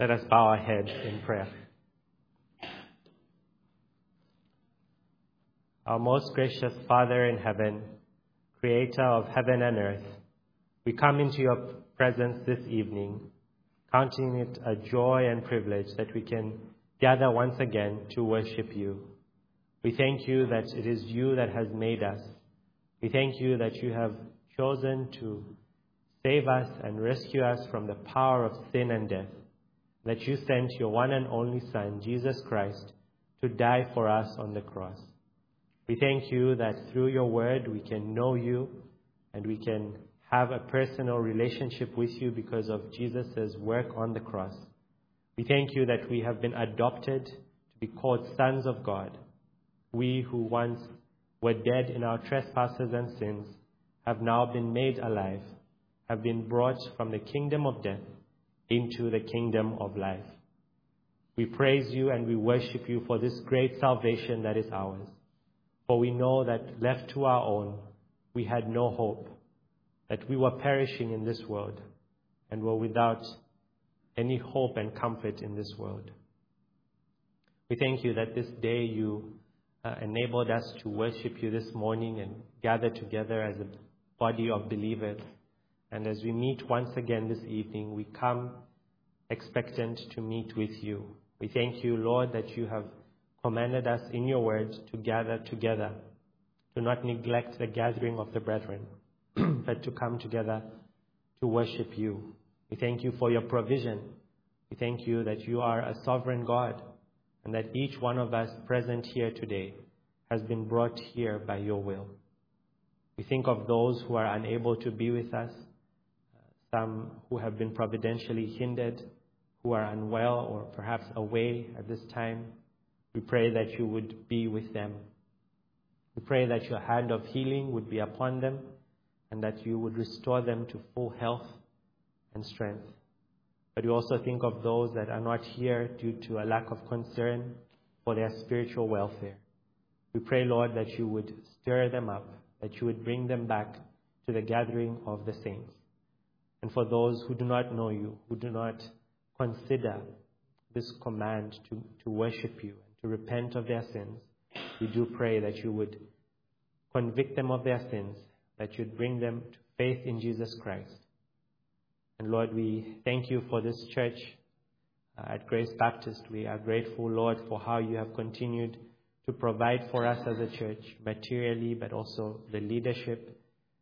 Let us bow our heads in prayer. Our most gracious Father in heaven, creator of heaven and earth, we come into your presence this evening, counting it a joy and privilege that we can gather once again to worship you. We thank you that it is you that has made us. We thank you that you have chosen to save us and rescue us from the power of sin and death, that you sent your one and only Son, Jesus Christ, to die for us on the cross. We thank you that through your word we can know you and we can have a personal relationship with you because of Jesus' work on the cross. We thank you that we have been adopted to be called sons of God. We who once were dead in our trespasses and sins have now been made alive, have been brought from the kingdom of death into the kingdom of life. We praise you and we worship you for this great salvation that is ours. For we know that left to our own, we had no hope, that we were perishing in this world and were without any hope and comfort in this world. We thank you that this day you enabled us to worship you this morning and gather together as a body of believers. And as we meet once again this evening, we come expectant to meet with you. We thank you, Lord, that you have commanded us in your word to gather together, to not neglect the gathering of the brethren, but to come together to worship you. We thank you for your provision. We thank you that you are a sovereign God and that each one of us present here today has been brought here by your will. We think of those who are unable to be with us, some who have been providentially hindered, who are unwell or perhaps away at this time. We pray that you would be with them. We pray that your hand of healing would be upon them and that you would restore them to full health and strength. But we also think of those that are not here due to a lack of concern for their spiritual welfare. We pray, Lord, that you would stir them up, that you would bring them back to the gathering of the saints. And for those who do not know you, who do not consider this command to worship you and to repent of their sins, we do pray that you would convict them of their sins, that you'd bring them to faith in Jesus Christ. And Lord, we thank you for this church at Grace Baptist. We are grateful, Lord, for how you have continued to provide for us as a church, materially, but also the leadership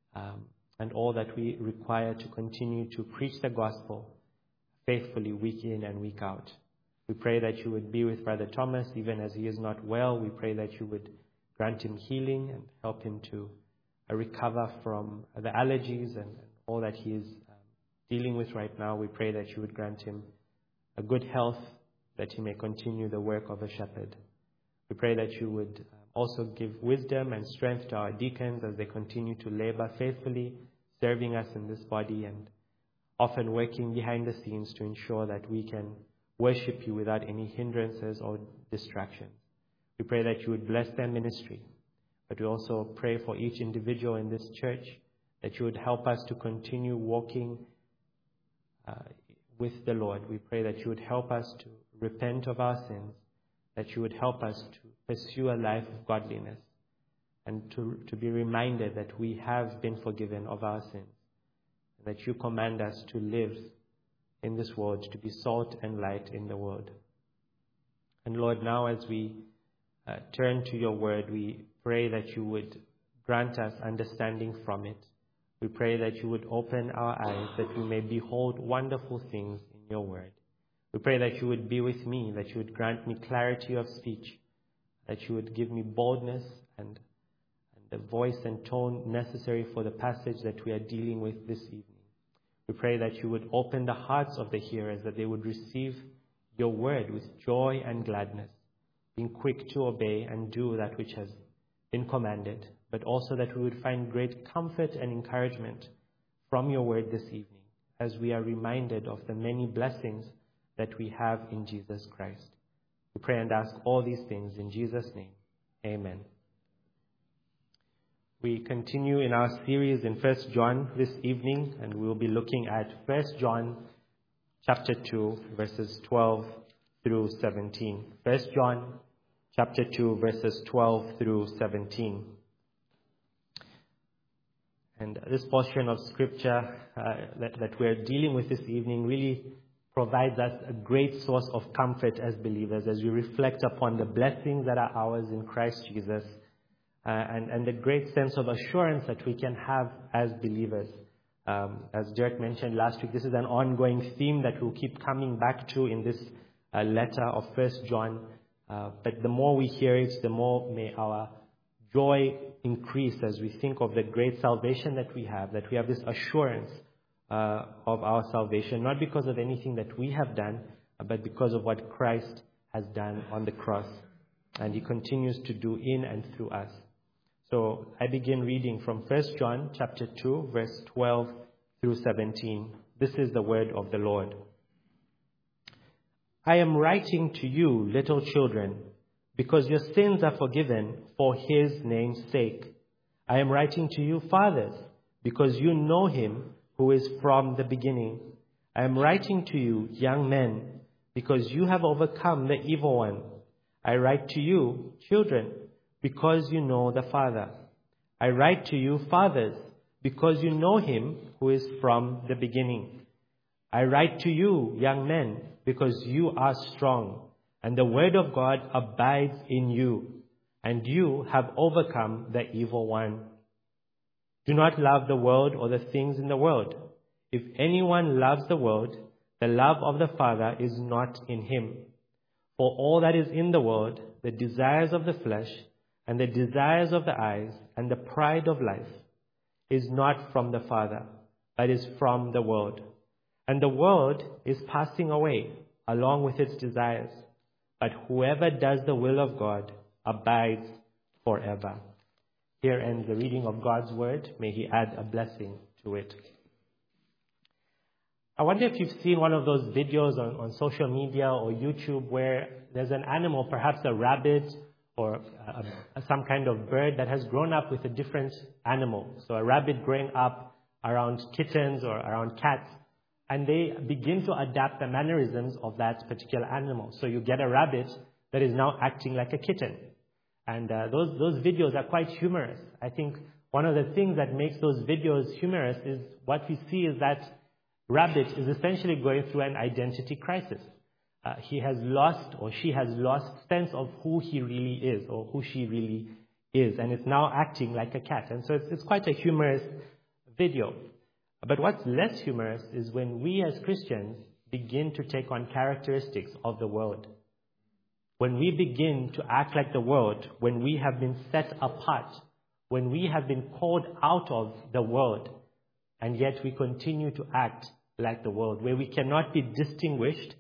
and all that we require to continue to preach the gospel faithfully week in and week out. We pray that you would be with Brother Thomas, even as he is not well. We pray that you would grant him healing and help him to recover from the allergies and all that he is dealing with right now. We pray that you would grant him a good health, that he may continue the work of a shepherd. We pray that you would also give wisdom and strength to our deacons as they continue to labor faithfully, serving us in this body and often working behind the scenes to ensure that we can worship you without any hindrances or distractions. We pray that you would bless their ministry, but we also pray for each individual in this church, that you would help us to continue walking with the Lord. We pray that you would help us to repent of our sins, that you would help us to pursue a life of godliness, and to be reminded that we have been forgiven of our sins, and that you command us to live in this world, to be salt and light in the world. And Lord, now as we turn to your word, we pray that you would grant us understanding from it. We pray that you would open our eyes, that we may behold wonderful things in your word. We pray that you would be with me, that you would grant me clarity of speech, that you would give me boldness and the voice and tone necessary for the passage that we are dealing with this evening. We pray that you would open the hearts of the hearers, that they would receive your word with joy and gladness, being quick to obey and do that which has been commanded, but also that we would find great comfort and encouragement from your word this evening as we are reminded of the many blessings that we have in Jesus Christ. We pray and ask all these things in Jesus' name. Amen. We continue in our series in 1 John this evening, and we will be looking at 1 John chapter 2, verses 12 through 17. 1 John chapter 2, verses 12 through 17. And this portion of scripture that we're dealing with this evening really provides us a great source of comfort as believers as we reflect upon the blessings that are ours in Christ Jesus and the great sense of assurance that we can have as believers. As Derek mentioned last week, this is an ongoing theme that we'll keep coming back to in this letter of 1 John. But the more we hear it, the more may our joy increase as we think of the great salvation that we have this assurance of our salvation, not because of anything that we have done, but because of what Christ has done on the cross. And He continues to do in and through us. So I begin reading from 1 John chapter 2, verse 12 through 17. This is the word of the Lord. I am writing to you, little children, because your sins are forgiven for His name's sake. I am writing to you, fathers, because you know Him who is from the beginning. I am writing to you, young men, because you have overcome the evil one. I write to you, children, because you know the Father. I write to you, fathers, because you know Him who is from the beginning. I write to you, young men, because you are strong, and the word of God abides in you, and you have overcome the evil one. Do not love the world or the things in the world. If anyone loves the world, the love of the Father is not in him. For all that is in the world, the desires of the flesh, and the desires of the eyes, and the pride of life, is not from the Father, but is from the world. And the world is passing away, along with its desires. But whoever does the will of God abides forever. Here ends the reading of God's word. May He add a blessing to it. I wonder if you've seen one of those videos on social media or YouTube where there's an animal, perhaps a rabbit or some kind of bird that has grown up with a different animal. So a rabbit growing up around kittens or around cats, and they begin to adapt the mannerisms of that particular animal. So you get a rabbit that is now acting like a kitten. And those videos are quite humorous. I think one of the things that makes those videos humorous is what we see is that rabbit is essentially going through an identity crisis. He has lost or she has lost sense of who he really is or who she really is. And it's now acting like a cat. And so it's quite a humorous video. But what's less humorous is when we as Christians begin to take on characteristics of the world. When we begin to act like the world, when we have been set apart, when we have been called out of the world, and yet we continue to act like the world, where we cannot be distinguished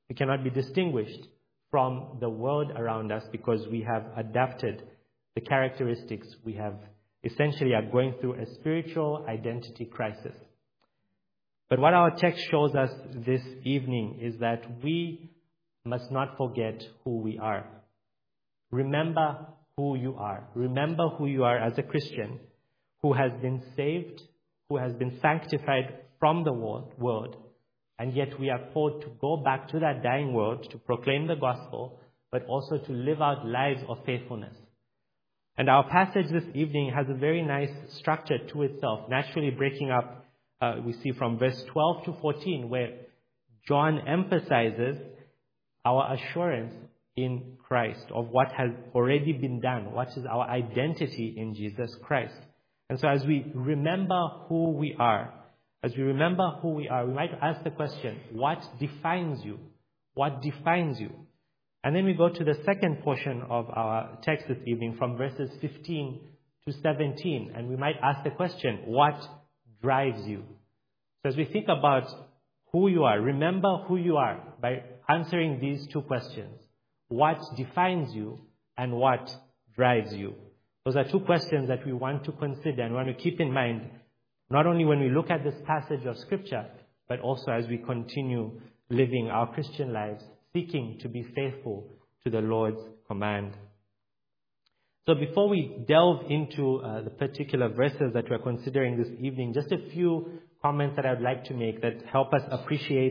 from the world around us because we have adapted the characteristics. We have essentially are going through a spiritual identity crisis. But what our text shows us this evening is that we must not forget who we are. Remember who you are. Remember who you are as a Christian who has been saved, who has been sanctified from the world, and yet we are called to go back to that dying world to proclaim the gospel, but also to live out lives of faithfulness. And our passage this evening has a very nice structure to itself, naturally breaking up, we see from verse 12 to 14, where John emphasizes our assurance in Christ of what has already been done, what is our identity in Jesus Christ. And so as we remember who we are, we might ask the question, what defines you? What defines you? And then we go to the second portion of our text this evening from verses 15 to 17, and we might ask the question, what drives you? So as we think about who you are, remember who you are by answering these two questions. What defines you and what drives you? Those are two questions that we want to consider and want to keep in mind, not only when we look at this passage of Scripture, but also as we continue living our Christian lives, seeking to be faithful to the Lord's command. So before we delve into the particular verses that we're considering this evening, just a few comments that I'd like to make that help us appreciate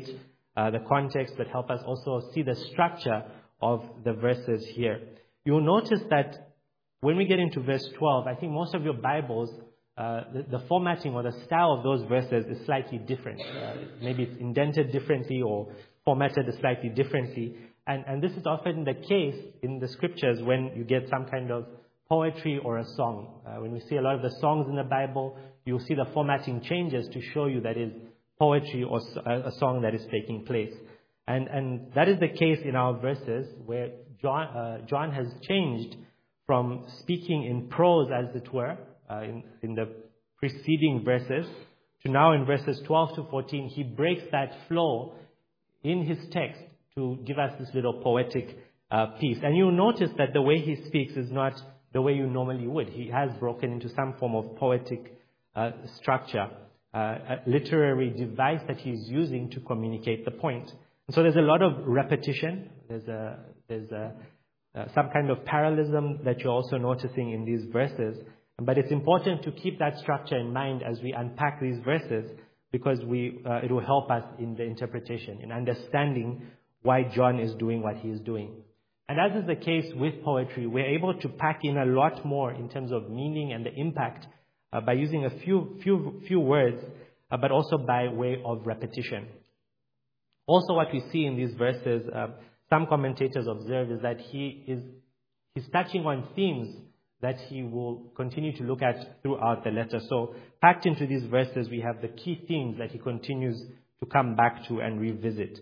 the context, but help us also see the structure of the verses here. You'll notice that when we get into verse 12, I think most of your Bibles, the formatting or the style of those verses is slightly different. Maybe it's indented differently or formatted slightly differently. And this is often the case in the scriptures when you get some kind of poetry or a song. When we see a lot of the songs in the Bible, you'll see the formatting changes to show you that is poetry or a song that is taking place. And that is the case in our verses where John has changed from speaking in prose, as it were, in the preceding verses, to now in verses 12 to 14, he breaks that flow in his text to give us this little poetic piece. And you'll notice that the way he speaks is not the way you normally would. He has broken into some form of poetic structure, a literary device that he's using to communicate the point. And so there's a lot of repetition. There's some kind of parallelism that you're also noticing in these verses. But it's important to keep that structure in mind as we unpack these verses, because it will help us in the interpretation, in understanding why John is doing what he is doing. And as is the case with poetry, we're able to pack in a lot more in terms of meaning and the impact by using a few words, but also by way of repetition. Also, what we see in these verses, some commentators observe, is that he's touching on themes that he will continue to look at throughout the letter. So packed into these verses, we have the key themes that he continues to come back to and revisit.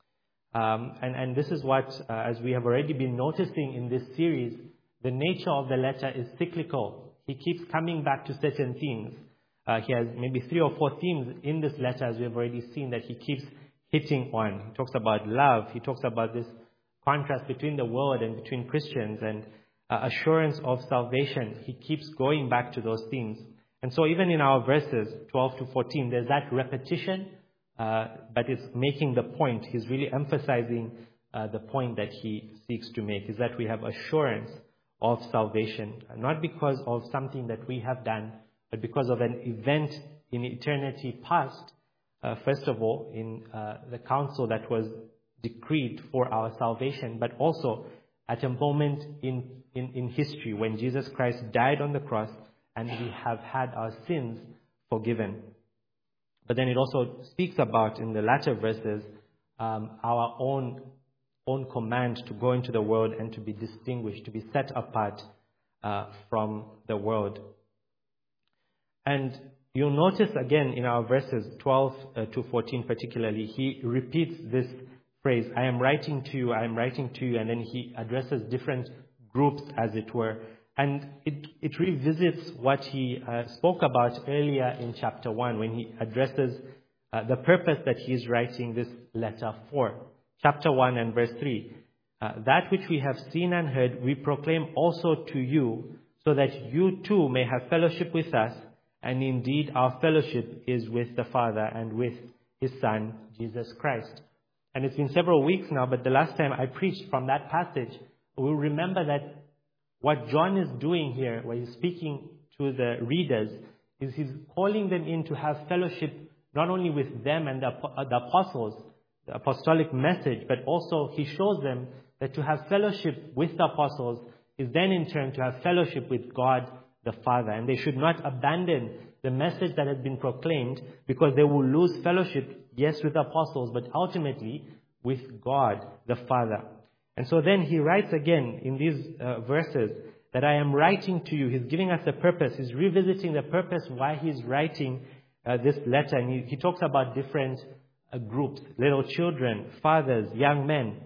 And this is what, as we have already been noticing in this series, the nature of the letter is cyclical. He keeps coming back to certain themes. He has maybe 3 or 4 themes in this letter, as we have already seen, that he keeps hitting on. He talks about love. He talks about this contrast between the world and between Christians, and assurance of salvation. He keeps going back to those themes. And so even in our verses 12 to 14, there's that repetition, but it's making the point. He's really emphasizing the point that he seeks to make, is that we have assurance of salvation, not because of something that we have done, but because of an event in eternity past, first of all, in the council that was decreed for our salvation, but also at a moment in history when Jesus Christ died on the cross and we have had our sins forgiven. But then it also speaks about, in the latter verses, our own command to go into the world and to be distinguished, to be set apart from the world. And you'll notice again in our verses 12 to 14 particularly, he repeats this phrase, I am writing to you, and then he addresses different groups, as it were. And it revisits what he spoke about earlier in chapter 1, when he addresses the purpose that he is writing this letter for. Chapter 1 and verse 3, that which we have seen and heard, we proclaim also to you, so that you too may have fellowship with us, and indeed our fellowship is with the Father and with his Son, Jesus Christ. And it's been several weeks now, but the last time I preached from that passage, we'll remember that what John is doing here, where he's speaking to the readers, is he's calling them in to have fellowship not only with them and the apostles, the apostolic message, but also he shows them that to have fellowship with the apostles is then in turn to have fellowship with God the Father. And they should not abandon the message that has been proclaimed, because they will lose fellowship, yes, with the apostles, but ultimately with God the Father. And so then he writes again in these verses that I am writing to you. He's giving us the purpose. He's revisiting the purpose why he's writing this letter. And he talks about different groups, little children, fathers, young men.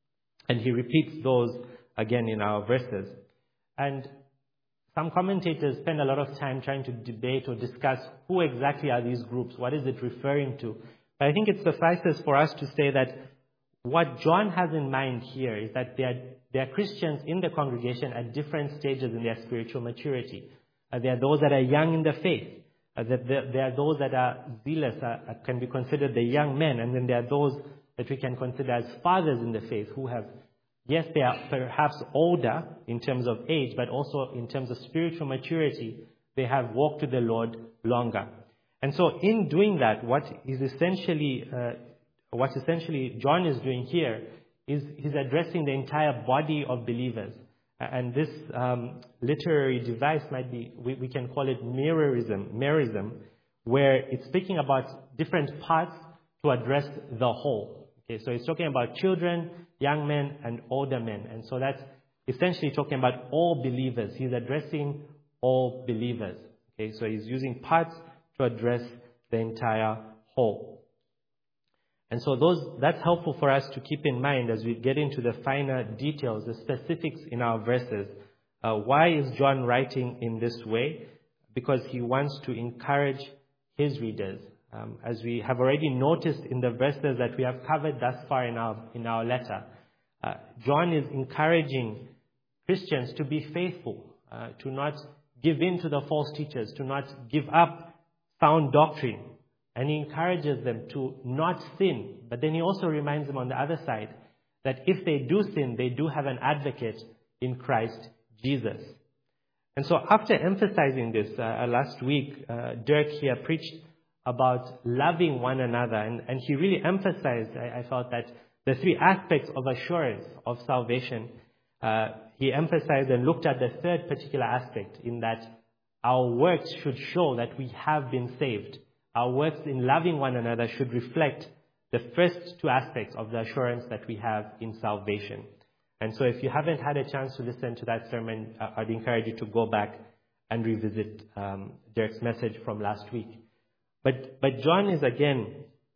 And he repeats those again in our verses. And some commentators spend a lot of time trying to debate or discuss who exactly are these groups, what is it referring to. But I think it suffices for us to say that what John has in mind here is that there are Christians in the congregation at different stages in their spiritual maturity. There are those that are young in the faith. There are those that are zealous, can be considered the young men. And then there are those that we can consider as fathers in the faith who have, yes, they are perhaps older in terms of age, but also in terms of spiritual maturity, they have walked with the Lord longer. And so in doing that, what is essentially what essentially John is doing here is he's addressing the entire body of believers. And this literary device might be, we can call it mirrorism, where it's speaking about different parts to address the whole. Okay, so it's talking about children, young men, and older men. And so that's essentially talking about all believers. He's addressing all believers. Okay, so he's using parts to address the entire whole. And so that's helpful for us to keep in mind as we get into the finer details, the specifics in our verses. Why is John writing in this way? Because he wants to encourage his readers. As we have already noticed in the verses that we have covered thus far in our letter, John is encouraging Christians to be faithful, to not give in to the false teachers, to not give up sound doctrine. And he encourages them to not sin. But then he also reminds them on the other side that if they do sin, they do have an advocate in Christ Jesus. And so after emphasizing this, last week, Dirk here preached about loving one another. And he really emphasized, I felt, that the three aspects of assurance of salvation. He emphasized and looked at the third particular aspect, in that our works should show that we have been saved. Our works in loving one another should reflect the first two aspects of the assurance that we have in salvation. And so if you haven't had a chance to listen to that sermon, I'd encourage you to go back and revisit Dirk's message from last week. But John is again,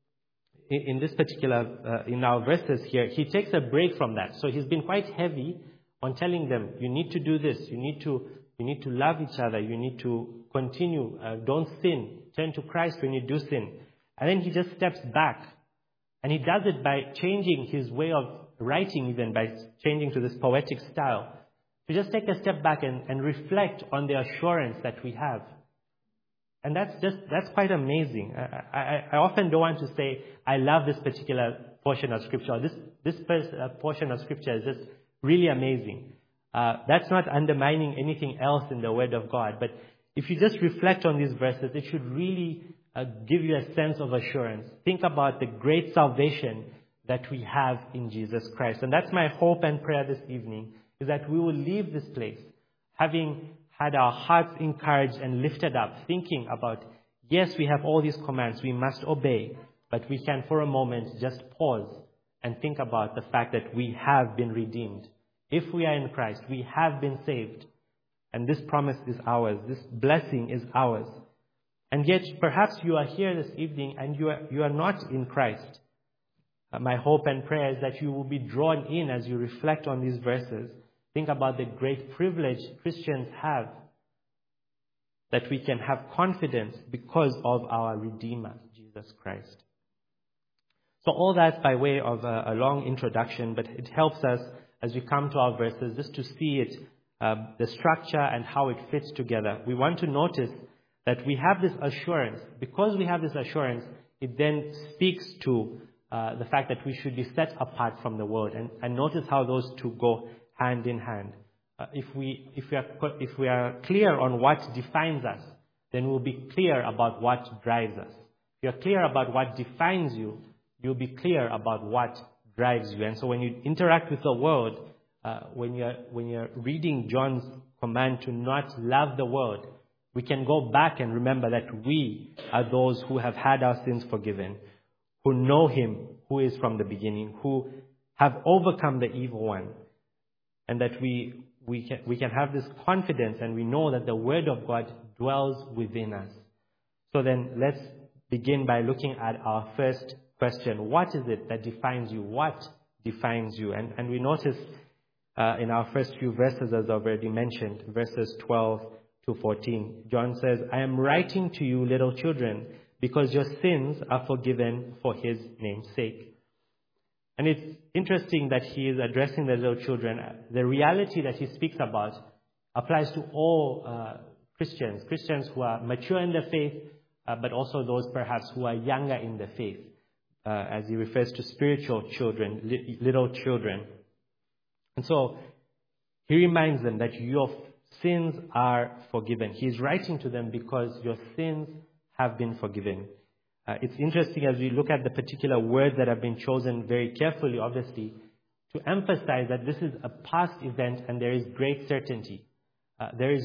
in this particular, in our verses here, he takes a break from that. So he's been quite heavy on telling them, you need to do this, you need to love each other, you need to continue, don't sin, turn to Christ when you do sin. And then he just steps back. And he does it by changing his way of writing, even by changing to this poetic style. To just take a step back and reflect on the assurance that we have. And that's quite amazing. I often don't want to say, I love this particular portion of Scripture. This portion of Scripture is just really amazing. That's not undermining anything else in the Word of God. But if you just reflect on these verses, it should really give you a sense of assurance. Think about the great salvation that we have in Jesus Christ. And that's my hope and prayer this evening, is that we will leave this place having had our hearts encouraged and lifted up, thinking about, yes, we have all these commands, we must obey, but we can for a moment just pause and think about the fact that we have been redeemed. If we are in Christ, we have been saved. And this promise is ours. This blessing is ours. And yet, perhaps you are here this evening and you are not in Christ. My hope and prayer is that you will be drawn in as you reflect on these verses. Think about the great privilege Christians have, that we can have confidence because of our Redeemer, Jesus Christ. So all that by way of a long introduction, but it helps us as we come to our verses just to see it, the structure and how it fits together. We want to notice that we have this assurance. Because we have this assurance, it then speaks to the fact that we should be set apart from the world. And notice how those two go hand in hand. If we are clear on what defines us, then we'll be clear about what drives us. If you're clear about what defines you, you'll be clear about what drives you. And so when you interact with the world, when you're reading John's command to not love the world, we can go back and remember that we are those who have had our sins forgiven, who know Him who is from the beginning, who have overcome the evil one, and that we can have this confidence, and we know that the Word of God dwells within us. So then let's begin by looking at our first question. What is it that defines you? What defines you? And we notice in our first few verses, as I've already mentioned, verses 12 to 14, John says, I am writing to you, little children, because your sins are forgiven for His name's sake. And it's interesting that he is addressing the little children. The reality that he speaks about applies to all Christians who are mature in the faith, but also those perhaps who are younger in the faith, as he refers to spiritual children, little children. And so he reminds them that your sins are forgiven. He's writing to them because your sins have been forgiven. It's interesting as we look at the particular words that have been chosen very carefully, obviously, to emphasize that this is a past event and there is great certainty. There's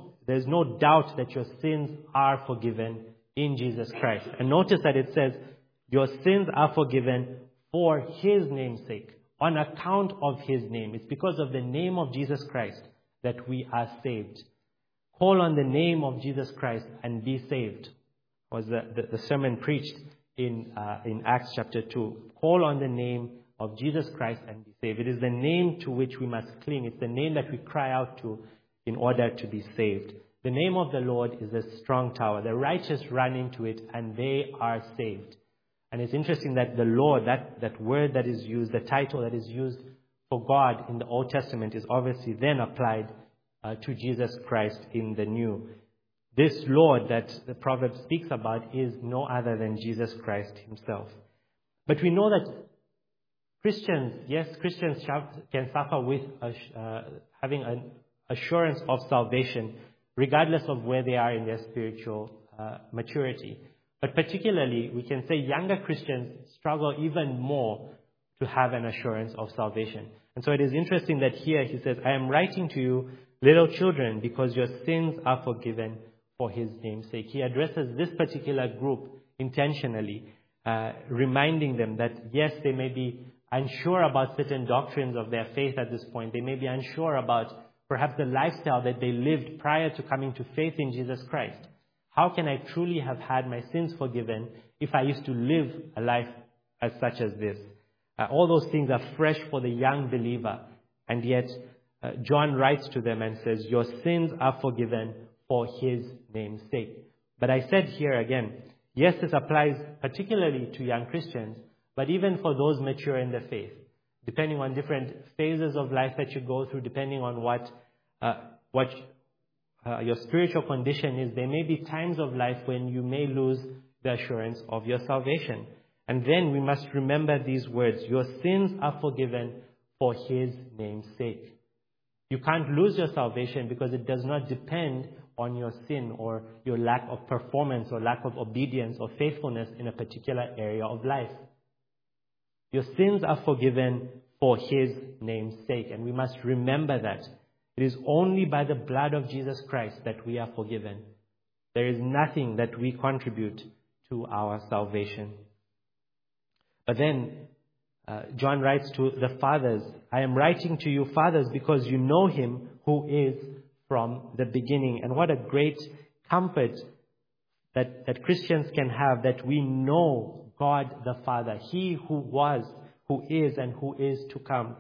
no doubt that your sins are forgiven in Jesus Christ. And notice that it says, your sins are forgiven for His name's sake, on account of His name. It's because of the name of Jesus Christ that we are saved. Call on the name of Jesus Christ and be saved, was the sermon preached in Acts chapter 2. Call on the name of Jesus Christ and be saved. It is the name to which we must cling. It's the name that we cry out to in order to be saved. The name of the Lord is a strong tower. The righteous run into it and they are saved. And it's interesting that the Lord, that word that is used, the title that is used for God in the Old Testament is obviously then applied to Jesus Christ in the New. This Lord that the proverb speaks about is no other than Jesus Christ Himself. But we know that Christians can suffer with having an assurance of salvation, regardless of where they are in their spiritual maturity. But particularly, we can say younger Christians struggle even more to have an assurance of salvation. And so it is interesting that here he says, I am writing to you, little children, because your sins are forgiven for His name's sake. He addresses this particular group intentionally, reminding them that yes, they may be unsure about certain doctrines of their faith at this point. They may be unsure about perhaps the lifestyle that they lived prior to coming to faith in Jesus Christ. How can I truly have had my sins forgiven if I used to live a life as such as this? All those things are fresh for the young believer. And yet, John writes to them and says, your sins are forgiven for His name's sake. But I said here again, yes, this applies particularly to young Christians, but even for those mature in the faith, depending on different phases of life that you go through, depending on what your spiritual condition is, there may be times of life when you may lose the assurance of your salvation. And then we must remember these words, your sins are forgiven for His name's sake. You can't lose your salvation because it does not depend on your sin or your lack of performance or lack of obedience or faithfulness in a particular area of life. Your sins are forgiven for His name's sake. And we must remember that. It is only by the blood of Jesus Christ that we are forgiven. There is nothing that we contribute to our salvation. But then John writes to the fathers, I am writing to you, fathers, because you know Him who is from the beginning. And what a great comfort that Christians can have, that we know God the Father, He who was, who is, and who is to come.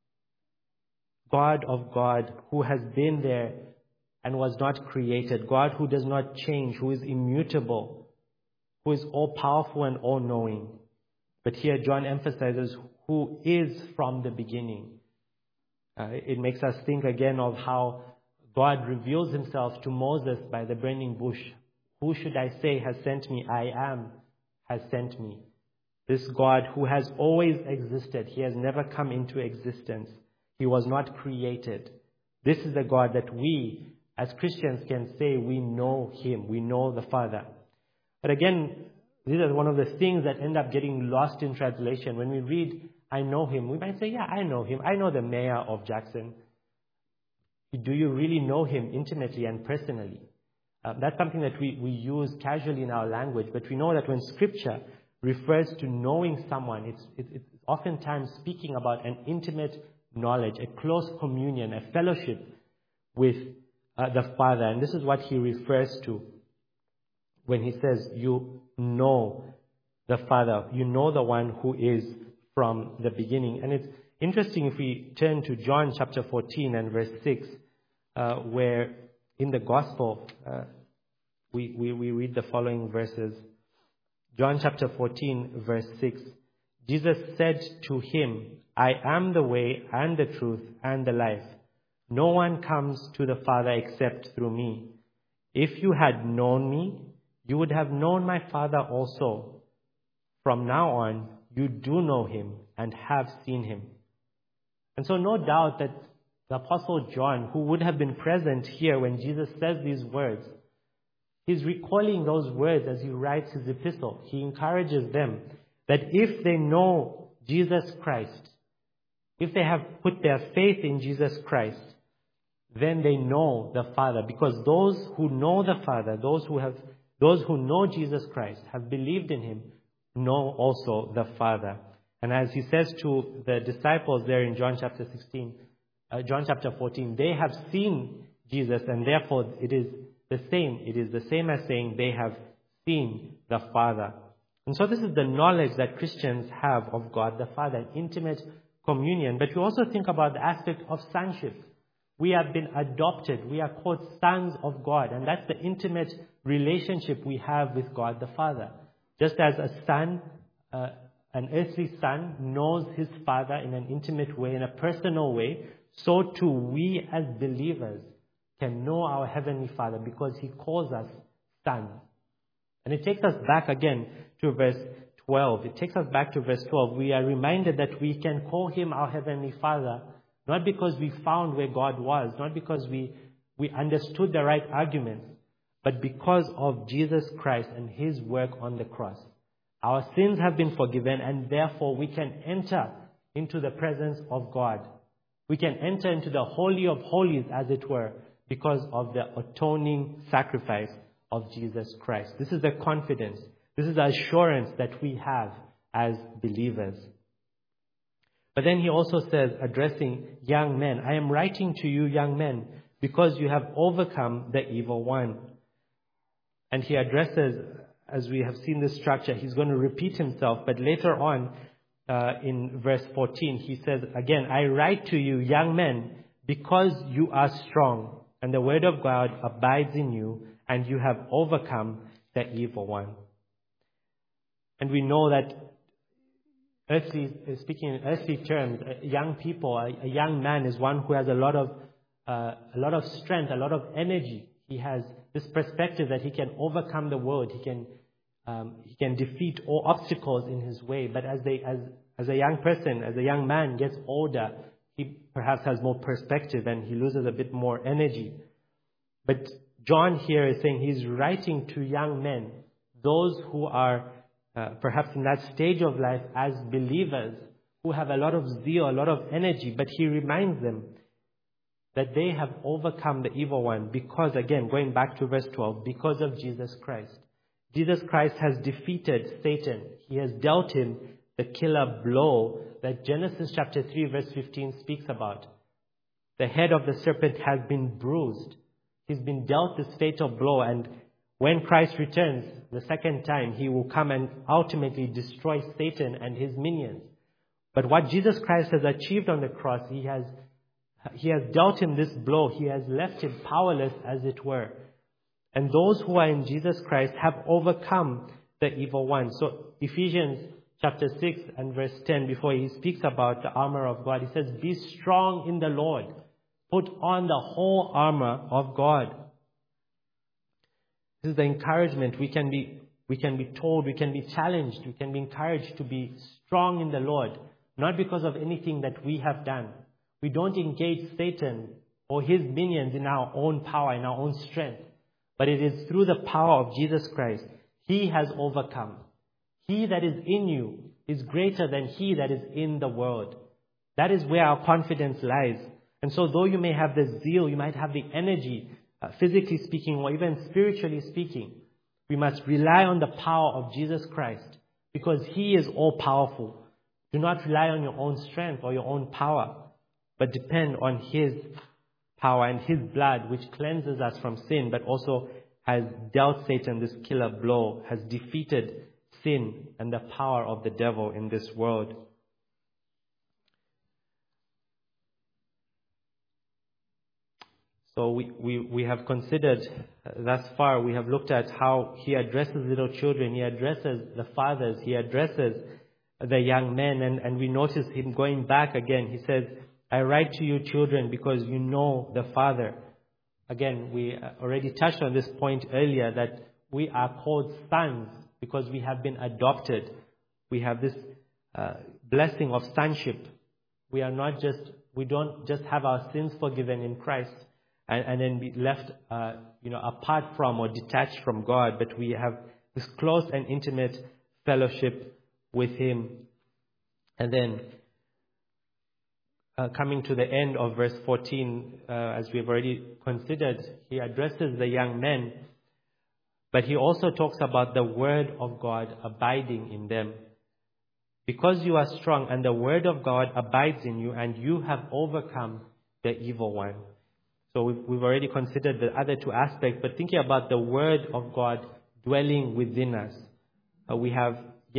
God of God, who has been there and was not created. God who does not change, who is immutable, who is all-powerful and all-knowing. But here John emphasizes who is from the beginning. It makes us think again of how God reveals Himself to Moses by the burning bush. Who should I say has sent me? I am has sent me. This God who has always existed. He has never come into existence. He was not created. This is the God that we as Christians can say we know Him. We know the Father. But again, these are one of the things that end up getting lost in translation. When we read, I know Him, we might say, yeah, I know Him. I know the mayor of Jackson. Do you really know Him intimately and personally? That's something that we use casually in our language, but we know that when Scripture refers to knowing someone, it's oftentimes speaking about an intimate knowledge, a close communion, a fellowship with the Father. And this is what he refers to when he says, you know the Father, you know the one who is from the beginning. And it's interesting if we turn to John chapter 14 and verse 6, where in the Gospel, we read the following verses. John chapter 14, verse 6. Jesus said to him, I am the way and the truth and the life. No one comes to the Father except through me. If you had known me, you would have known my Father also. From now on, you do know Him and have seen Him. And so no doubt that the Apostle John, who would have been present here when Jesus says these words, He's recalling those words as he writes his epistle. He encourages them that if they know Jesus Christ, if they have put their faith in Jesus Christ, then they know the Father. Because those who know the Father, those who know Jesus Christ, have believed in him, know also the Father. And as he says to the disciples there in John chapter 14, they have seen Jesus, and therefore it is the same. It is the same as saying they have seen the Father. And so this is the knowledge that Christians have of God the Father, an intimate communion. But we also think about the aspect of sonship. We have been adopted. We are called sons of God. And that's the intimate relationship we have with God the Father. Just as a son, an earthly son knows his father in an intimate way, in a personal way, so too we as believers can know our Heavenly Father because he calls us sons. And it takes us back again to verse 12. It takes us back to verse 12. We are reminded that we can call him our Heavenly Father, not because we found where God was, not because we understood the right arguments, but because of Jesus Christ and his work on the cross. Our sins have been forgiven, and therefore we can enter into the presence of God. We can enter into the Holy of Holies, as it were, because of the atoning sacrifice of Jesus Christ. This is the confidence. This is the assurance that we have as believers. But then he also says, addressing young men, I am writing to you, young men, because you have overcome the evil one. And he addresses, as we have seen this structure, he's going to repeat himself, but later on in verse 14, he says, again, I write to you, young men, because you are strong, and the word of God abides in you, and you have overcome the evil one. And we know that, speaking in earthly terms, young people, a young man is one who has a lot of strength, a lot of energy. He has this perspective that he can overcome the world. He can defeat all obstacles in his way. But as a young person, as a young man gets older, he perhaps has more perspective and he loses a bit more energy. But John here is saying he's writing to young men, those who are perhaps in that stage of life as believers, who have a lot of zeal, a lot of energy, but he reminds them that they have overcome the evil one because, again, going back to verse 12, because of Jesus Christ. Jesus Christ has defeated Satan. He has dealt him the killer blow that Genesis chapter 3 verse 15 speaks about. The head of the serpent has been bruised. He's been dealt this fatal blow, and when Christ returns the second time, he will come and ultimately destroy Satan and his minions. But what Jesus Christ has achieved on the cross, he has dealt him this blow. He has left him powerless, as it were. And those who are in Jesus Christ have overcome the evil one. So Ephesians chapter 6 and verse 10, before he speaks about the armor of God, he says, be strong in the Lord. Put on the whole armor of God. This is the encouragement. We can be told, we can be challenged, we can be encouraged to be strong in the Lord, not because of anything that we have done. We don't engage Satan or his minions in our own power, in our own strength, but it is through the power of Jesus Christ. He has overcome. He that is in you is greater than he that is in the world. That is where our confidence lies. And so though you may have the zeal, you might have the energy, physically speaking or even spiritually speaking, we must rely on the power of Jesus Christ because he is all powerful. Do not rely on your own strength or your own power, but depend on his power and his blood, which cleanses us from sin, but also has dealt Satan this killer blow, has defeated sin and the power of the devil in this world. So we have considered thus far, we have looked at how he addresses little children, he addresses the fathers, he addresses the young men, and we notice him going back again. He says, I write to you children because you know the Father. Again, we already touched on this point earlier that we are called sons because we have been adopted. We have this blessing of sonship. We don't just have our sins forgiven in Christ and then be left, apart from or detached from God, but we have this close and intimate fellowship with Him. And then coming to the end of verse 14, as we've already considered, he addresses the young men, but he also talks about the word of God abiding in them. Because you are strong and the word of God abides in you, and you have overcome the evil one. So we've already considered the other two aspects, but thinking about the word of God dwelling within us. We have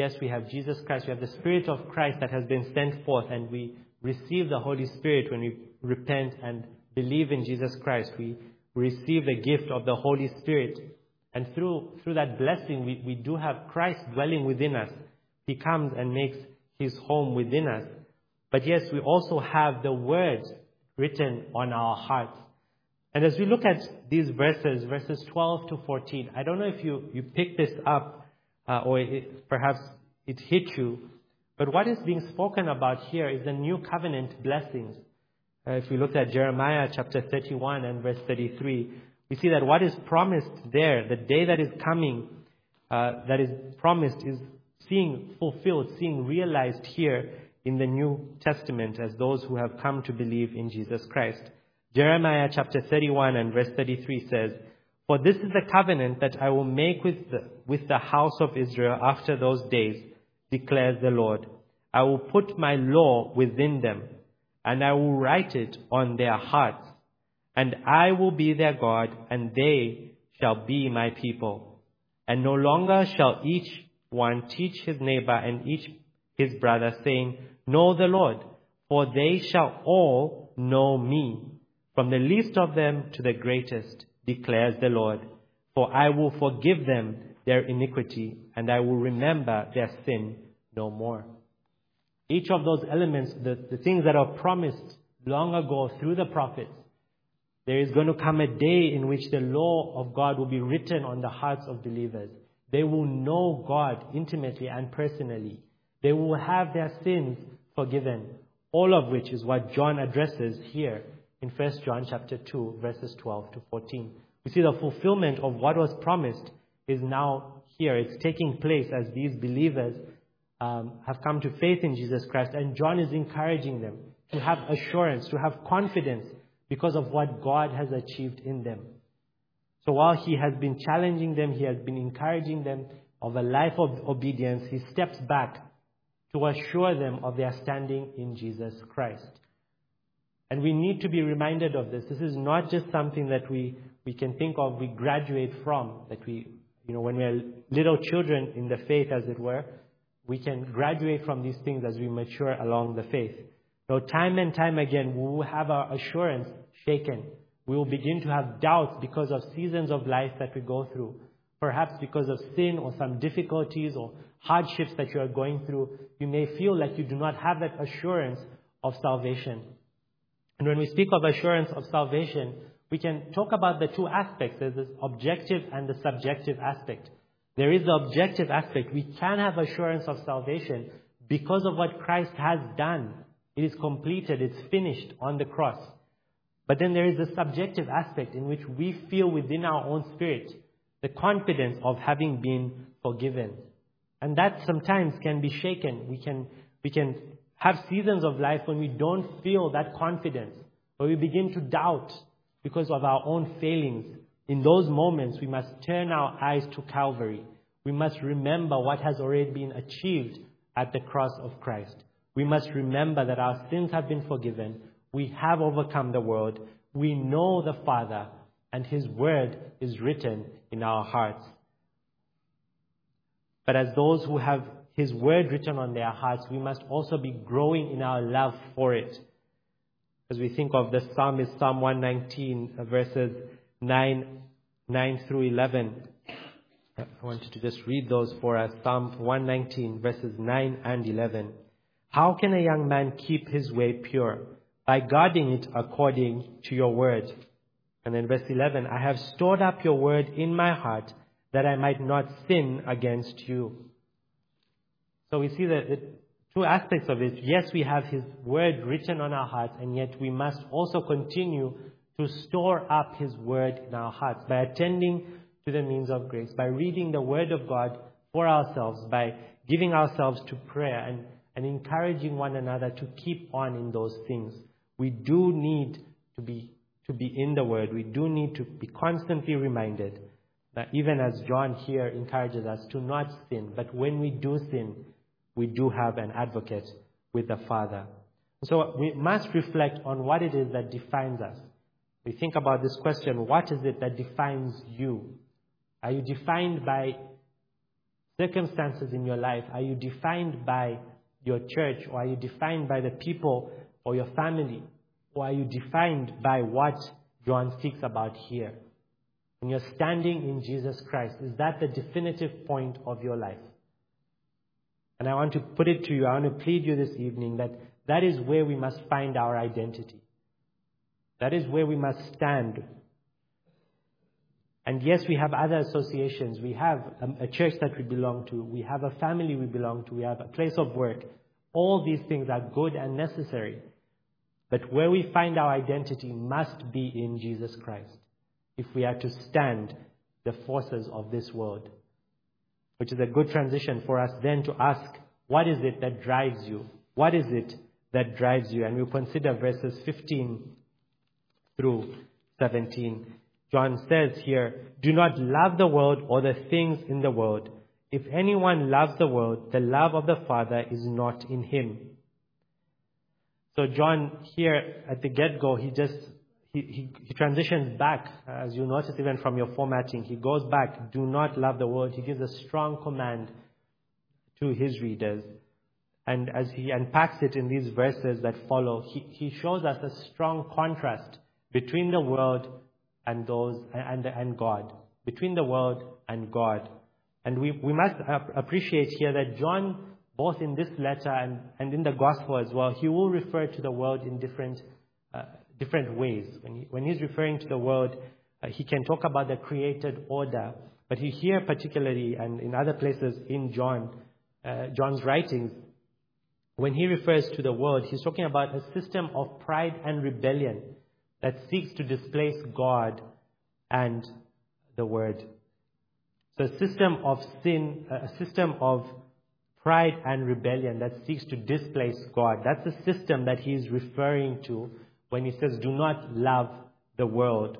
Jesus Christ, we have the Spirit of Christ that has been sent forth, and we receive the Holy Spirit when we repent and believe in Jesus Christ. We receive the gift of the Holy Spirit. And through that blessing, we do have Christ dwelling within us. He comes and makes His home within us. But yes, we also have the Word written on our hearts. And as we look at these verses 12 to 14, I don't know if you picked this up or perhaps it hit you, but what is being spoken about here is the new covenant blessings. If we look at Jeremiah chapter 31 and verse 33, we see that what is promised there, the day that is coming, that is promised, is seeing fulfilled, seeing realized here in the New Testament as those who have come to believe in Jesus Christ. Jeremiah chapter 31 and verse 33 says, "For this is the covenant that I will make with the house of Israel after those days, declares the Lord. I will put my law within them, and I will write it on their hearts, and I will be their God, and they shall be my people. And no longer shall each one teach his neighbor and each his brother, saying, Know the Lord, for they shall all know me, from the least of them to the greatest, declares the Lord. For I will forgive them their iniquity, and I will remember their sin no more." Each of those elements, the things that are promised long ago through the prophets, there is going to come a day in which the law of God will be written on the hearts of believers. They will know God intimately and personally. They will have their sins forgiven, all of which is what John addresses here in 1 John chapter 2, verses 12 to 14. We see the fulfillment of what was promised is now here. It's taking place as these believers have come to faith in Jesus Christ. And John is encouraging them to have assurance, to have confidence because of what God has achieved in them. So while he has been challenging them, he has been encouraging them of a life of obedience, he steps back to assure them of their standing in Jesus Christ. And we need to be reminded of this. This is not just something that we can think of, we graduate from, that we, when we are little children in the faith, as it were, we can graduate from these things as we mature along the faith. So time and time again, we will have our assurance shaken. We will begin to have doubts because of seasons of life that we go through. Perhaps because of sin or some difficulties or hardships that you are going through, you may feel like you do not have that assurance of salvation. And when we speak of assurance of salvation, we can talk about the two aspects. There's this objective and the subjective aspect. There is the objective aspect. We can have assurance of salvation because of what Christ has done. It is completed. It's finished on the cross. But then there is the subjective aspect in which we feel within our own spirit the confidence of having been forgiven. And that sometimes can be shaken. We can have seasons of life when we don't feel that confidence, where we begin to doubt because of our own failings. In those moments, we must turn our eyes to Calvary. We must remember what has already been achieved at the cross of Christ. We must remember that our sins have been forgiven. We have overcome the world. We know the Father, and His Word is written in our hearts. But as those who have His Word written on their hearts, we must also be growing in our love for it. As we think of the psalmist, Psalm 119, verses 9 through 11. I wanted to just read those for us. Psalm 119, verses 9 and 11. "How can a young man keep his way pure? By guarding it according to your word." And then verse 11, "I have stored up your word in my heart that I might not sin against you." So we see the two aspects of it. Yes, we have His word written on our hearts, and yet we must also continue to store up His word in our hearts by attending to the means of grace, by reading the word of God for ourselves, by giving ourselves to prayer and encouraging one another to keep on in those things. We do need to be in the word. We do need to be constantly reminded that even as John here encourages us to not sin, but when we do sin, we do have an advocate with the Father. So we must reflect on what it is that defines us. We think about this question, what is it that defines you? Are you defined by circumstances in your life? Are you defined by your church? Or are you defined by the people or your family? Or are you defined by what John speaks about here? When you're standing in Jesus Christ, is that the definitive point of your life? And I want to put it to you, I want to plead you this evening that is where we must find our identity. That is where we must stand. And yes, we have other associations. We have a church that we belong to. We have a family we belong to. We have a place of work. All these things are good and necessary. But where we find our identity must be in Jesus Christ, if we are to stand the forces of this world. Which is a good transition for us then to ask, what is it that drives you? What is it that drives you? And we'll consider verses 15 through 17. John says here, do not love the world or the things in the world. If anyone loves the world, the love of the Father is not in him. So John here at the get-go, he transitions back, as you notice even from your formatting. He goes back, do not love the world. He gives a strong command to his readers. And as he unpacks it in these verses that follow, he shows us a strong contrast between the world and God. Between the world and God. And we must appreciate here that John, both in this letter and in the gospel as well, he will refer to the world in different ways. When he's referring to the world, he can talk about the created order. But here particularly, and in other places in John's writings, when he refers to the world, he's talking about a system of pride and rebellion that seeks to displace God and the Word. So a system of sin, a system of pride and rebellion that seeks to displace God. That's the system that he's referring to when he says, do not love the world.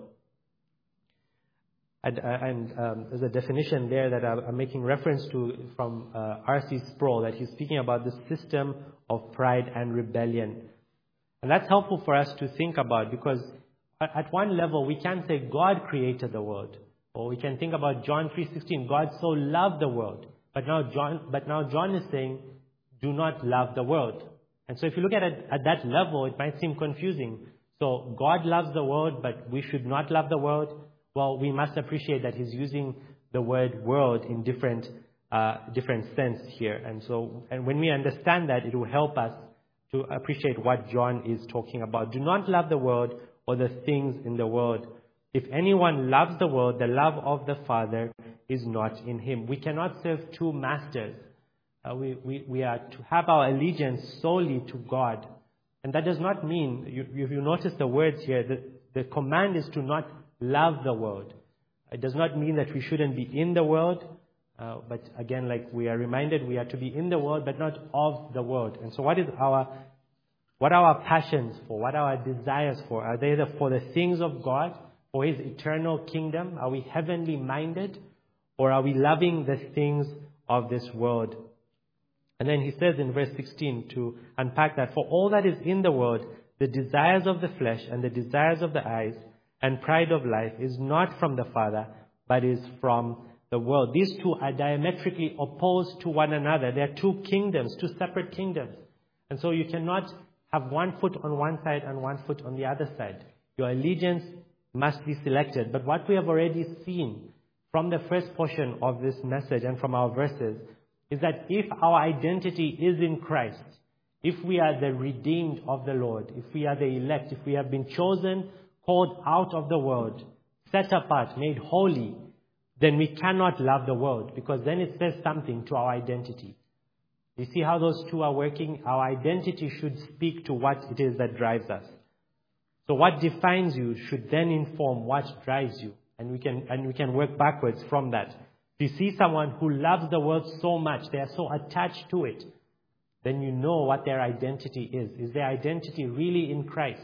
And there's a definition there that I'm making reference to from R.C. Sproul, that he's speaking about the system of pride and rebellion. And that's helpful for us to think about, because at one level we can say God created the world. Or we can think about John 3:16, God so loved the world. But now John is saying, do not love the world. And so if you look at it at that level, it might seem confusing. So God loves the world, but we should not love the world. Well, we must appreciate that he's using the word world in different sense here. And when we understand that, it will help us to appreciate what John is talking about. Do not love the world or the things in the world. If anyone loves the world, the love of the Father is not in him. We cannot serve two masters. We are to have our allegiance solely to God. And that does not mean, if you notice the words here, the command is to not love the world. It does not mean that we shouldn't be in the world. But again, like we are reminded, we are to be in the world, but not of the world. And so what are our passions for? What are our desires for? Are they for the things of God? For his eternal kingdom? Are we heavenly minded? Or are we loving the things of this world? And then he says in verse 16 to unpack that, for all that is in the world, the desires of the flesh and the desires of the eyes and pride of life is not from the Father, but is from the world. These two are diametrically opposed to one another. They are two kingdoms, two separate kingdoms. And so you cannot have one foot on one side and one foot on the other side. Your allegiance must be selected. But what we have already seen from the first portion of this message and from our verses is that if our identity is in Christ, if we are the redeemed of the Lord, if we are the elect, if we have been chosen, called out of the world, set apart, made holy, then we cannot love the world, because then it says something to our identity. You see how those two are working? Our identity should speak to what it is that drives us. So what defines you should then inform what drives you. And we can work backwards from that. If you see someone who loves the world so much, they are so attached to it, then you know what their identity is. Is their identity really in Christ?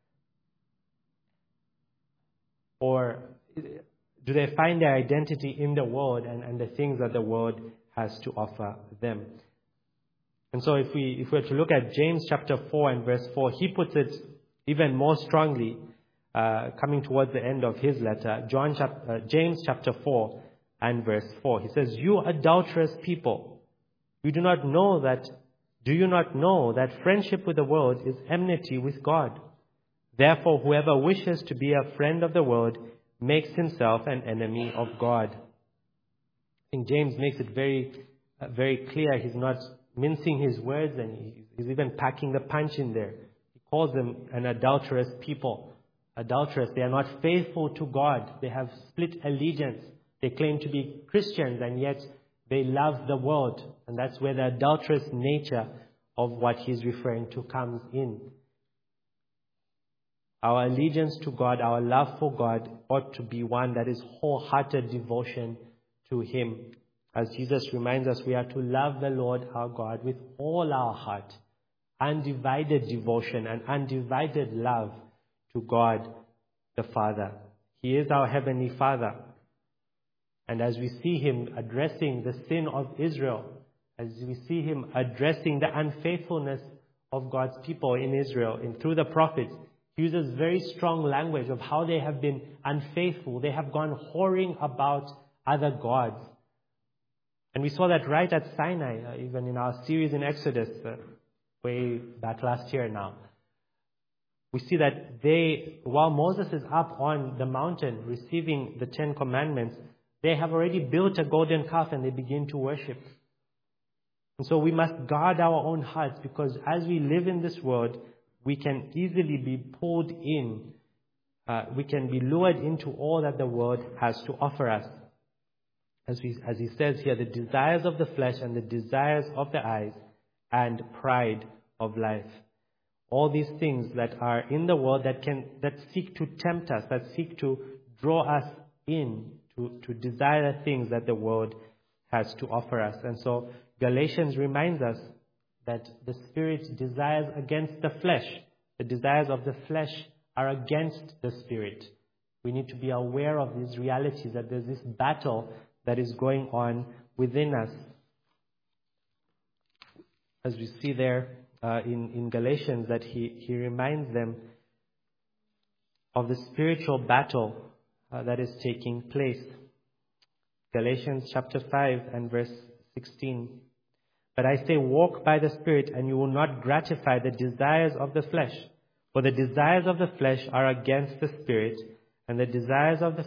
Or do they find their identity in the world and the things that the world has to offer them? And so if we were to look at James chapter 4 and verse 4, he puts it even more strongly, coming towards the end of his letter. James chapter 4 and verse 4. He says, "You adulterous people, do you not know that friendship with the world is enmity with God? Therefore, whoever wishes to be a friend of the world makes himself an enemy of God." I think James makes it very, very clear. He's not mincing his words, and he's even packing the punch in there. He calls them an adulterous people. Adulterous. They are not faithful to God. They have split allegiance. They claim to be Christians, and yet they love the world. And that's where the adulterous nature of what he's referring to comes in. Our allegiance to God, our love for God, ought to be one that is wholehearted devotion to Him. As Jesus reminds us, we are to love the Lord our God with all our heart, undivided devotion and undivided love to God the Father. He is our Heavenly Father. And as we see Him addressing the sin of Israel, as we see Him addressing the unfaithfulness of God's people in Israel and through the prophets, He uses very strong language of how they have been unfaithful. They have gone whoring about other gods. And we saw that right at Sinai, even in our series in Exodus, way back last year now. We see that while Moses is up on the mountain receiving the 10 Commandments, they have already built a golden calf and they begin to worship. And so we must guard our own hearts, because as we live in this world, we can easily be pulled in. We can be lured into all that the world has to offer us. As he says here, the desires of the flesh and the desires of the eyes and pride of life. All these things that are in the world that seek to tempt us, that seek to draw us in, to desire things that the world has to offer us. And so Galatians reminds us that the Spirit desires against the flesh. The desires of the flesh are against the Spirit. We need to be aware of these realities, that there's this battle that is going on within us. As we see there in Galatians, that he reminds them of the spiritual battle that is taking place. Galatians chapter 5 and verse 16. "But I say, walk by the Spirit, and you will not gratify the desires of the flesh. For the desires of the flesh are against the Spirit, and the desires of the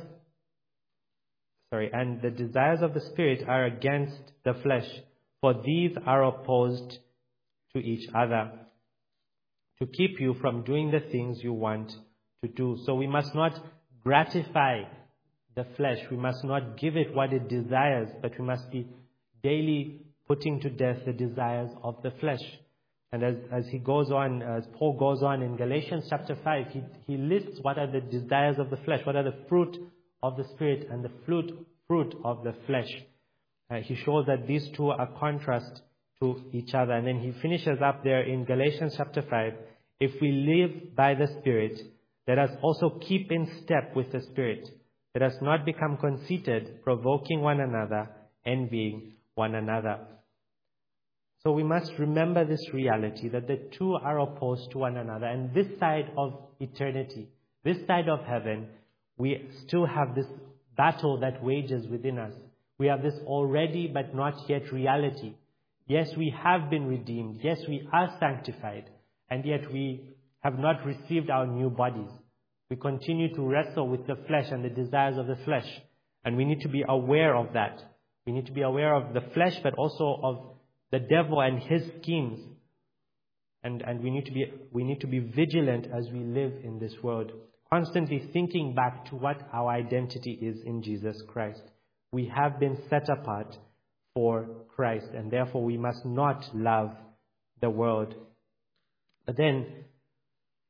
Spirit are against the flesh. For these are opposed to each other, to keep you from doing the things you want to do." So we must not gratify the flesh. We must not give it what it desires, but we must be daily putting to death the desires of the flesh. And as Paul goes on in Galatians chapter 5, he lists what are the desires of the flesh, what are the fruit of the Spirit and the fruit of the flesh. He shows that these two are contrast to each other. And then he finishes up there in Galatians chapter 5, "If we live by the Spirit, let us also keep in step with the Spirit. Let us not become conceited, provoking one another, envying one another." So we must remember this reality, that the two are opposed to one another. And this side of eternity, this side of heaven, we still have this battle that wages within us. We have this already but not yet reality. Yes, we have been redeemed. Yes, we are sanctified. And yet we have not received our new bodies. We continue to wrestle with the flesh and the desires of the flesh. And we need to be aware of that. We need to be aware of the flesh, but also of the devil and his schemes. And we need to be vigilant as we live in this world, constantly thinking back to what our identity is in Jesus Christ. We have been set apart for Christ, and therefore we must not love the world. But then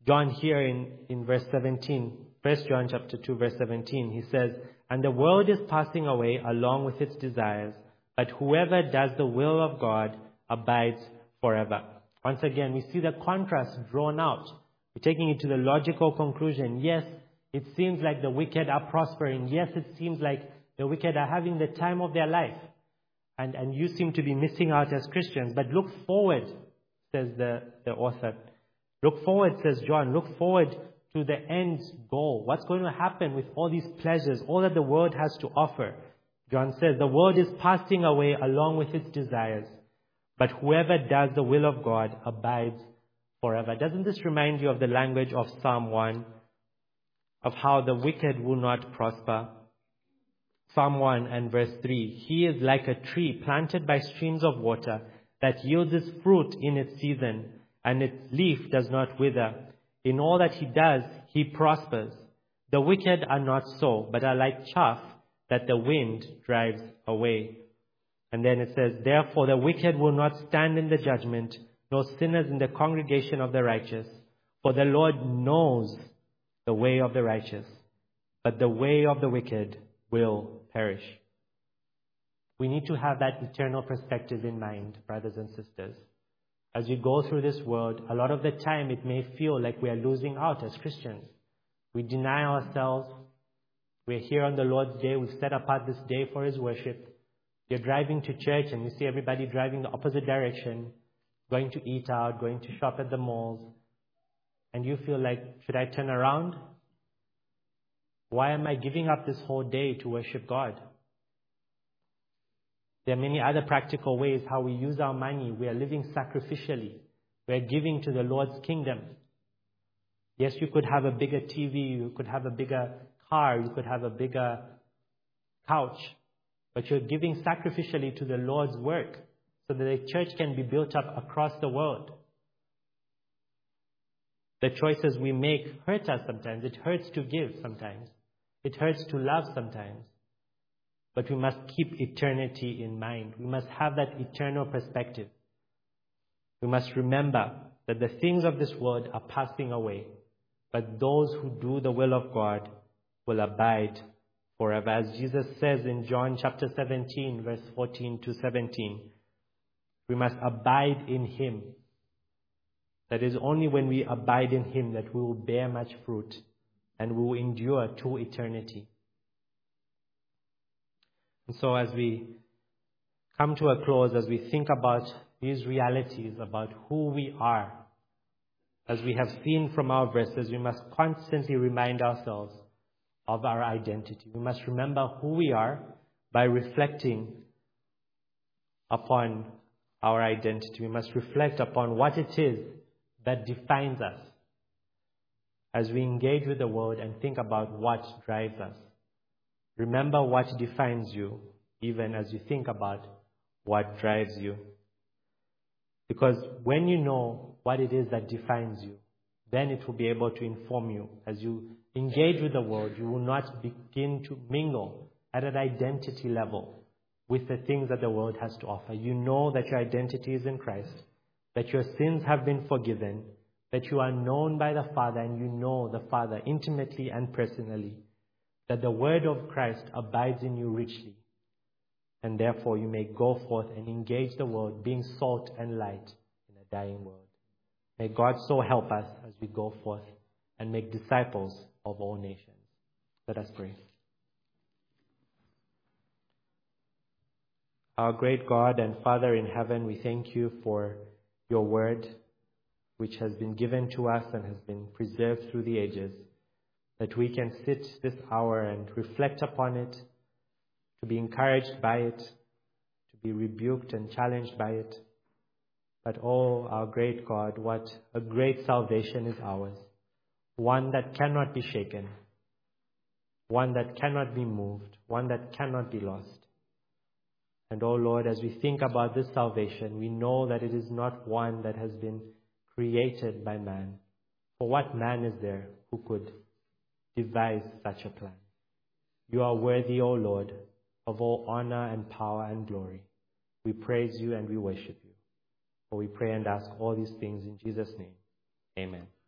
John here in verse 17, 1 John chapter 2, verse 17, he says, "And the world is passing away along with its desires, but whoever does the will of God abides forever." Once again, we see the contrast drawn out. We're taking it to the logical conclusion. Yes, it seems like the wicked are prospering. Yes, it seems like the wicked are having the time of their life. And you seem to be missing out as Christians. But look forward, says the author. Look forward, says John. Look forward to the end goal. What's going to happen with all these pleasures, all that the world has to offer? John says, the world is passing away along with its desires, but whoever does the will of God abides forever. Doesn't this remind you of the language of Psalm 1, of how the wicked will not prosper? Psalm 1 and verse 3, "He is like a tree planted by streams of water that yields its fruit in its season, and its leaf does not wither. In all that he does, he prospers. The wicked are not so, but are like chaff that the wind drives away." And then it says, "Therefore the wicked will not stand in the judgment, nor sinners in the congregation of the righteous. For the Lord knows the way of the righteous, but the way of the wicked will perish." We need to have that eternal perspective in mind, brothers and sisters. As we go through this world, a lot of the time it may feel like we are losing out as Christians. We deny ourselves. We're here on the Lord's Day. We've set apart this day for His worship. You're driving to church and you see everybody driving the opposite direction, going to eat out, going to shop at the malls. And you feel like, should I turn around? Why am I giving up this whole day to worship God? There are many other practical ways how we use our money. We are living sacrificially. We are giving to the Lord's kingdom. Yes, you could have a bigger TV, you could have a bigger car, you could have a bigger couch, but you're giving sacrificially to the Lord's work so that the church can be built up across the world. The choices we make hurt us sometimes. It hurts to give sometimes. It hurts to love sometimes. But we must keep eternity in mind. We must have that eternal perspective. We must remember that the things of this world are passing away, but those who do the will of God will abide forever. As Jesus says in John chapter 17, verse 14 to 17, we must abide in Him. That is only when we abide in Him that we will bear much fruit and we will endure to eternity. And so as we come to a close, as we think about these realities, about who we are, as we have seen from our verses, we must constantly remind ourselves of our identity. We must remember who we are by reflecting upon our identity. We must reflect upon what it is that defines us as we engage with the world and think about what drives us. Remember what defines you, even as you think about what drives you. Because when you know what it is that defines you, then it will be able to inform you. As you engage with the world, you will not begin to mingle at an identity level with the things that the world has to offer. You know that your identity is in Christ, that your sins have been forgiven, that you are known by the Father and you know the Father intimately and personally, that the word of Christ abides in you richly, and therefore you may go forth and engage the world, being salt and light in a dying world. May God so help us as we go forth and make disciples of all nations. Let us pray. Our great God and Father in heaven, we thank you for your word, which has been given to us and has been preserved through the ages, that we can sit this hour and reflect upon it, to be encouraged by it, to be rebuked and challenged by it. But oh, our great God, what a great salvation is ours, one that cannot be shaken, one that cannot be moved, one that cannot be lost. And oh Lord, as we think about this salvation, we know that it is not one that has been created by man. For what man is there who could devise such a plan? You are worthy, O Lord, of all honor and power and glory. We praise you and we worship you. For we pray and ask all these things in Jesus' name. Amen.